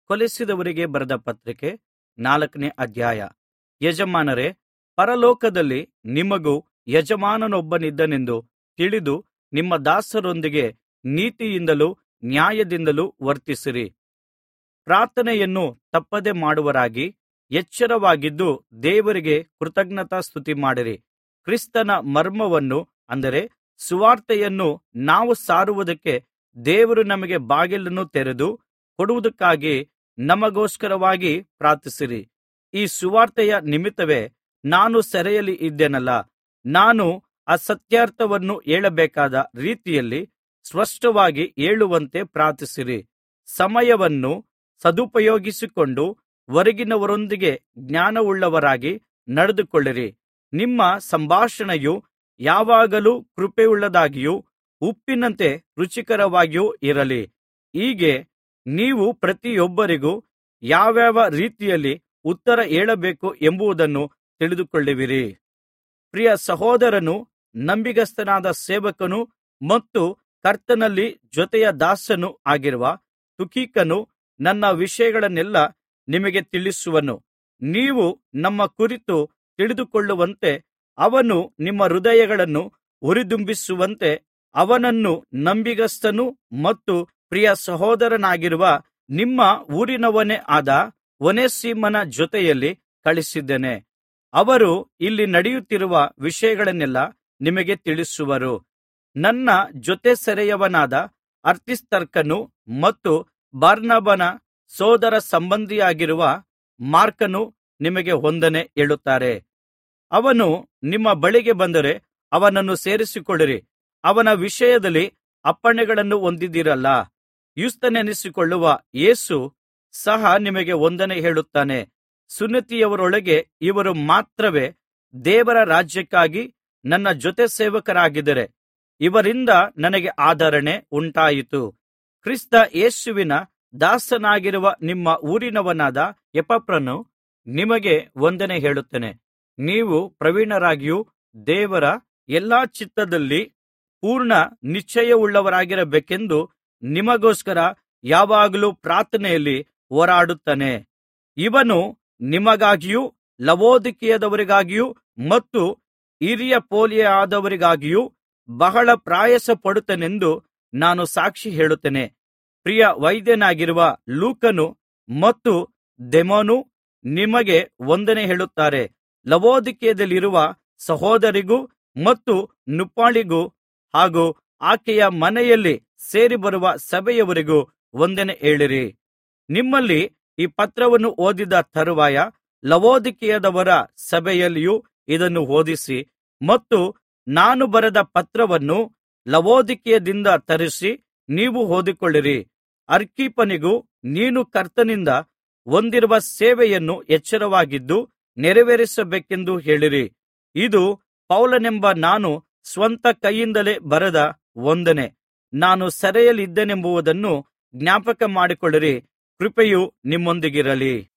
ಕೊಲಿಸಿದವರಿಗೆ ಬರೆದ ಪತ್ರಿಕೆ 4ನೇ ಅಧ್ಯಾಯ. ಯಜಮಾನರೇ, ಪರಲೋಕದಲ್ಲಿ ನಿಮಗೂ ಯಜಮಾನನೊಬ್ಬನಿದ್ದಾನೆಂದು ತಿಳಿದು ನಿಮ್ಮ ದಾಸರೊಂದಿಗೆ ನೀತಿಯಿಂದಲೂ ನ್ಯಾಯದಿಂದಲೂ ವರ್ತಿಸಿರಿ. ಪ್ರಾರ್ಥನೆಯನ್ನು ತಪ್ಪದೆ ಮಾಡುವವರಾಗಿ ಎಚ್ಚರವಾಗಿದ್ದು ದೇವರಿಗೆ ಕೃತಜ್ಞತಾಸ್ತುತಿ ಮಾಡಿರಿ. ಕ್ರಿಸ್ತನ ಮರ್ಮವನ್ನು ಅಂದರೆ ಸುವಾರ್ತೆಯನ್ನು ನಾವು ಸಾರುವುದಕ್ಕೆ ದೇವರು ನಮಗೆ ಬಾಗಿಲನ್ನು ತೆರೆದು ಕೊಡುವುದಕ್ಕಾಗಿ ನಮಗೋಸ್ಕರವಾಗಿ ಪ್ರಾರ್ಥಿಸಿರಿ. ಈ ಸುವಾರ್ತೆಯ ನಿಮಿತ್ತವೇ ನಾನು ಸೆರೆಯಲ್ಲಿ ಇದ್ದೇನಲ್ಲಾ, ನಾನು ಅಸತ್ಯಾರ್ಥವನ್ನು ಹೇಳಬೇಕಾದ ರೀತಿಯಲ್ಲಿ ಸ್ಪಷ್ಟವಾಗಿ ಹೇಳುವಂತೆ ಪ್ರಾರ್ಥಿಸಿರಿ. ಸಮಯವನ್ನು ಸದುಪಯೋಗಿಸಿಕೊಂಡು ಹೊರಗಿನವರೊಂದಿಗೆ ಜ್ಞಾನವುಳ್ಳವರಾಗಿ ನಡೆದುಕೊಳ್ಳಿರಿ. ನಿಮ್ಮ ಸಂಭಾಷಣೆಯು ಯಾವಾಗಲೂ ಕೃಪೆಯುಳ್ಳದಾಗಿಯೂ ಉಪ್ಪಿನಂತೆ ರುಚಿಕರವಾಗಿಯೂ ಇರಲಿ. ಹೀಗೆ ನೀವು ಪ್ರತಿಯೊಬ್ಬರಿಗೂ ಯಾವ್ಯಾವ ರೀತಿಯಲ್ಲಿ ಉತ್ತರ ಹೇಳಬೇಕು ಎಂಬುದನ್ನು ತಿಳಿದುಕೊಳ್ಳುವಿರಿ. ಪ್ರಿಯ ಸಹೋದರನೂ ನಂಬಿಗಸ್ತನಾದ ಸೇವಕನೂ ಮತ್ತು ಕರ್ತನಲ್ಲಿ ಜೊತೆಯ ದಾಸನೂ ಆಗಿರುವ ತುಕಿಕನು ನನ್ನ ವಿಷಯಗಳನ್ನೆಲ್ಲಾ ನಿಮಗೆ ತಿಳಿಸುವನು. ನೀವು ನಮ್ಮ ಕುರಿತು ತಿಳಿದುಕೊಳ್ಳುವಂತೆ ಅವನು ನಿಮ್ಮ ಹೃದಯಗಳನ್ನು ಹುರಿದುಂಬಿಸುವಂತೆ ಅವನನ್ನು ನಂಬಿಗಸ್ತನೂ ಮತ್ತು ಪ್ರಿಯ ಸಹೋದರನಾಗಿರುವ ನಿಮ್ಮ ಊರಿನವನೇ ಆದ ಒನೇಸಿಮನ ಜೊತೆಯಲ್ಲಿ ಕಳುಹಿಸಿದ್ದೇನೆ. ಅವರು ಇಲ್ಲಿ ನಡೆಯುತ್ತಿರುವ ವಿಷಯಗಳನ್ನೆಲ್ಲಾ ನಿಮಗೆ ತಿಳಿಸುವರು. ನನ್ನ ಜೊತೆ ಸೆರೆಯವನಾದ ಅರಿಸ್ತಾರ್ಕನು ಮತ್ತು ಬಾರ್ನಬನ ಸೋದರ ಸಂಬಂಧಿಯಾಗಿರುವ ಮಾರ್ಕನು ನಿಮಗೆ ವಂದನೆ ಹೇಳುತ್ತಾರೆ. ಅವನು ನಿಮ್ಮ ಬಳಿಗೆ ಬಂದರೆ ಅವನನ್ನು ಸೇರಿಸಿಕೊಳ್ಳಿರಿ. ಅವನ ವಿಷಯದಲ್ಲಿ ಅಪ್ಪಣೆಗಳನ್ನು ಹೊಂದಿದ್ದೀರಲ್ಲಾ. ಯುಸ್ತನೆನಿಸಿಕೊಳ್ಳುವ ಯೇಸು ಸಹ ನಿಮಗೆ ವಂದನೆ ಹೇಳುತ್ತಾನೆ. ಸುನ್ನತಿಯವರೊಳಗೆ ಇವರು ಮಾತ್ರವೇ ದೇವರ ರಾಜ್ಯಕ್ಕಾಗಿ ನನ್ನ ಜೊತೆ ಸೇವಕರಾಗಿದ್ದಾರೆ. ಇವರಿಂದ ನನಗೆ ಆದರಣೆ ಉಂಟಾಯಿತು. ಕ್ರಿಸ್ತ ಯೇಸುವಿನ ದಾಸನಾಗಿರುವ ನಿಮ್ಮ ಊರಿನವನಾದ ಎಪಫ್ರನು ನಿಮಗೆ ವಂದನೆ ಹೇಳುತ್ತಾನೆ. ನೀವು ಪ್ರವೀಣರಾಗಿಯೂ ದೇವರ ಎಲ್ಲಾ ಚಿತ್ತದಲ್ಲಿ ಪೂರ್ಣ ನಿಶ್ಚಯವುಳ್ಳವರಾಗಿರಬೇಕೆಂದು ನಿಮಗೋಸ್ಕರ ಯಾವಾಗಲೂ ಪ್ರಾರ್ಥನೆಯಲ್ಲಿ ಹೋರಾಡುತ್ತಾನೆ. ಇವನು ನಿಮಗಾಗಿಯೂ ಲವೋದಿಕೀಯದವರಿಗಾಗಿಯೂ ಮತ್ತು ಹಿರಿಯಾಪೊಲಿಯದವರಿಗಾಗಿಯೂ ಬಹಳ ಪ್ರಯಾಸಪಡುತ್ತಾನೆಂದು ನಾನು ಸಾಕ್ಷಿ ಹೇಳುತ್ತೇನೆ. ಪ್ರಿಯ ವೈದ್ಯನಾಗಿರುವ ಲೂಕನು ಮತ್ತು ದೇಮನು ನಿಮಗೆ ವಂದನೆ ಹೇಳುತ್ತಾರೆ. ಲವೋದಿಕೀಯದಲ್ಲಿರುವ ಸಹೋದರಿಗೂ ಮತ್ತು ನುಪ್ಪಾಳಿಗೂ ಹಾಗೂ ಆಕೆಯ ಮನೆಯಲ್ಲಿ ಸೇರಿಬರುವ ಸಭೆಯವರಿಗೂ ವಂದನೆ ಹೇಳಿರಿ. ನಿಮ್ಮಲ್ಲಿ ಈ ಪತ್ರವನ್ನು ಓದಿದ ತರುವಾಯ ಲವೋದಿಕೀಯದವರ ಸಭೆಯಲ್ಲಿಯೂ ಇದನ್ನು ಓದಿಸಿ ಮತ್ತು ನಾನು ಬರೆದ ಪತ್ರವನ್ನು ಲವೋದಿಕೀಯದಿಂದ ತರಿಸಿ ನೀವು ಓದಿಕೊಳ್ಳಿರಿ. ಅರ್ಖಿಪ್ಪನಿಗೂ ನೀನು ಕರ್ತನಿಂದ ಹೊಂದಿರುವ ಸೇವೆಯನ್ನು ಎಚ್ಚರವಾಗಿದ್ದು ನೆರವೇರಿಸಬೇಕೆಂದು ಹೇಳಿರಿ. ಇದು ಪೌಲನೆಂಬ ನಾನು ಸ್ವಂತ ಕೈಯಿಂದಲೇ ಬರೆದ ವಂದನೆ. ನಾನು ಸೆರೆಯಲ್ಲಿದ್ದೇನೆಂಬುದನ್ನು ಜ್ಞಾಪಕ ಮಾಡಿಕೊಳ್ಳಿರಿ. ಕೃಪೆಯು ನಿಮ್ಮೊಂದಿಗಿರಲಿ.